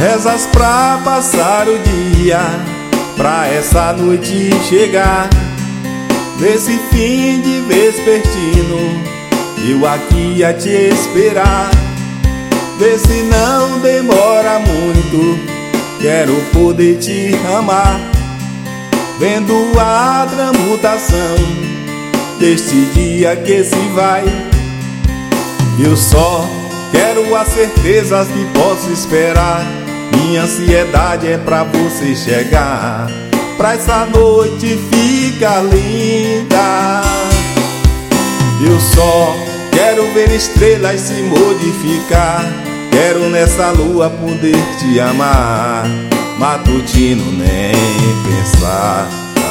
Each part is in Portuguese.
rezas pra passar o dia, pra essa noite chegar. Nesse fim de vespertino, eu aqui a te esperar. Vê se não demora muito, quero poder te amar. Vendo a transmutação deste dia que se vai, eu só quero as certezas que posso esperar. Minha ansiedade é pra você chegar, pra essa noite ficar linda. Eu só quero ver estrelas se modificar, quero nessa lua poder te amar. Matutino nem pensar,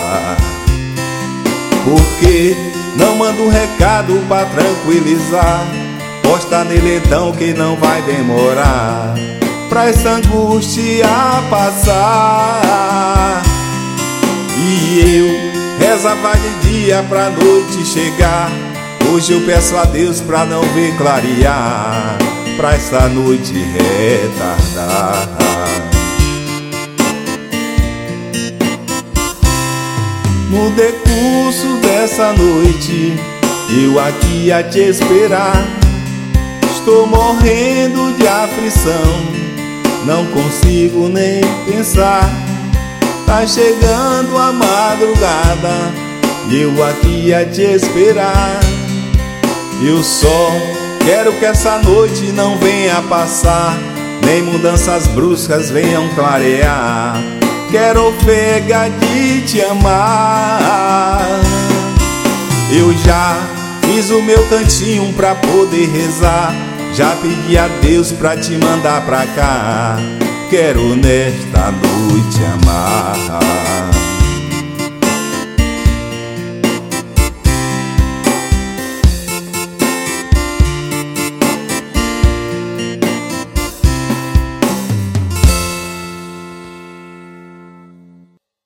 porque não manda um recado pra tranquilizar. Posta nele então que não vai demorar pra essa angústia passar. E eu rezava de dia pra noite chegar. Hoje eu peço a Deus pra não ver clarear, pra essa noite retardar. No decurso dessa noite, eu aqui a te esperar. Estou morrendo de aflição, não consigo nem pensar. Tá chegando a madrugada, eu aqui a te esperar. Eu só quero que essa noite não venha passar, nem mudanças bruscas venham clarear. Quero ofega de te amar. Eu já fiz o meu cantinho pra poder rezar, já pedi a Deus pra te mandar pra cá. Quero nesta noite amar.